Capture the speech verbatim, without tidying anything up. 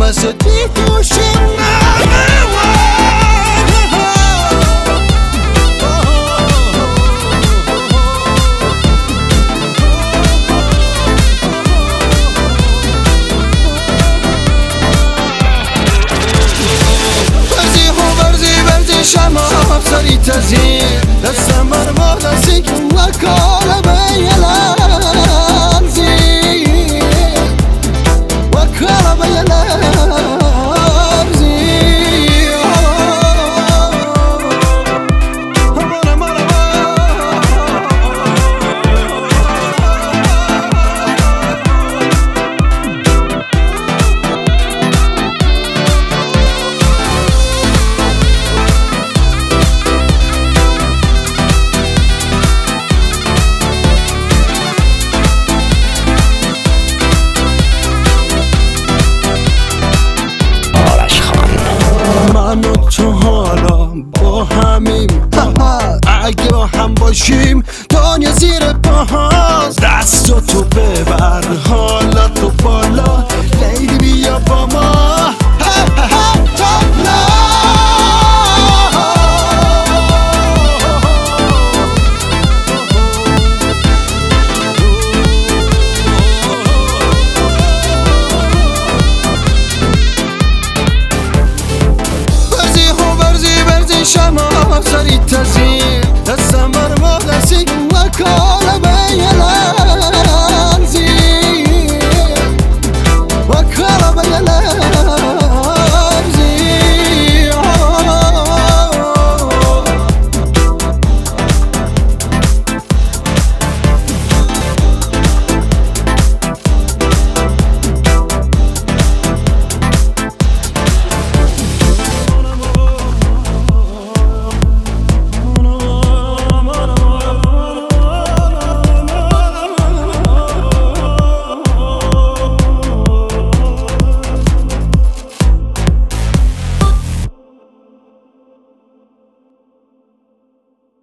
وسطی توشیم شمع سری تزین دستم مرما دستی که وکال بیلرزی وکال بیلرزی من و تو حالا با همیم اگه با هم باشیم دنیا زیر پاهاست دست تو ببر حالا تو بالا لیلی بیا با ما شمع سری تزین